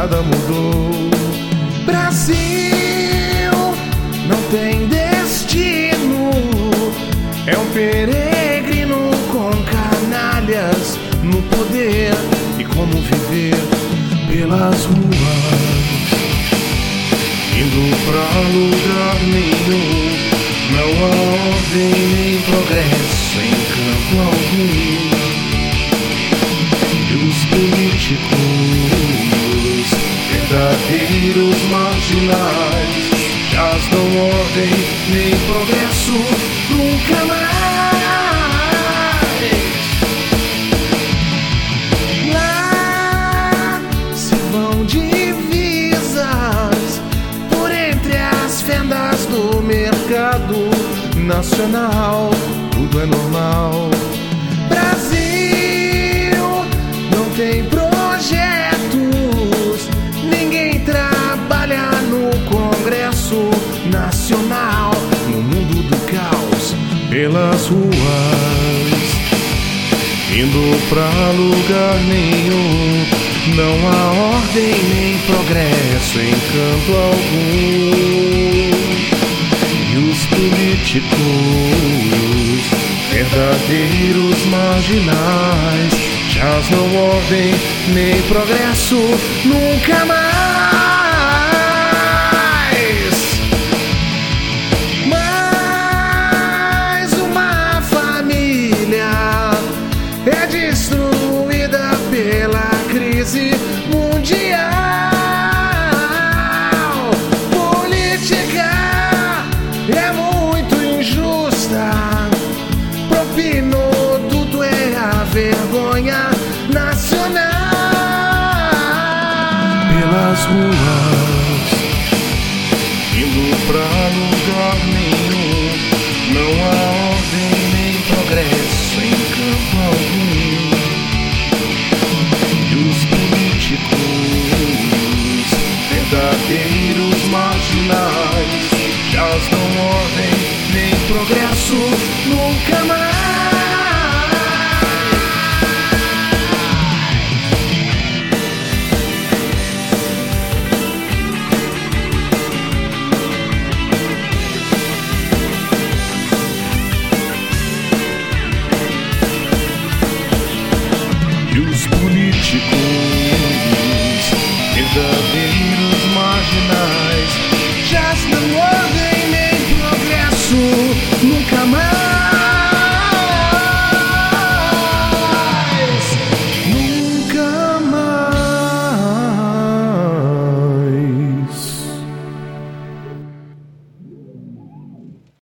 nada mudou. Brasil não tem destino, é um peregrino com canalhas no poder. E como viver pelas ruas, indo pra lugar nenhum. Não há ordem nem progresso em campo algum. E os políticos, verdadeiros marginais, já não ordem nem progresso nunca mais. Lá se vão divisas por entre as fendas do mercado nacional. Tudo é normal. Brasil não tem projetos, ninguém trabalha no Congresso Nacional. No mundo do caos, pelas ruas, indo pra lugar nenhum. Não há ordem nem progresso em canto algum. E os políticos, verdadeiros marginais, já não ordem nem progresso nunca mais. Mais uma família é destruída pela crise mundial. Política é muito injusta, propinou tudo, é a vergonha nacional. Pelas ruas, indo pra lugar nenhum.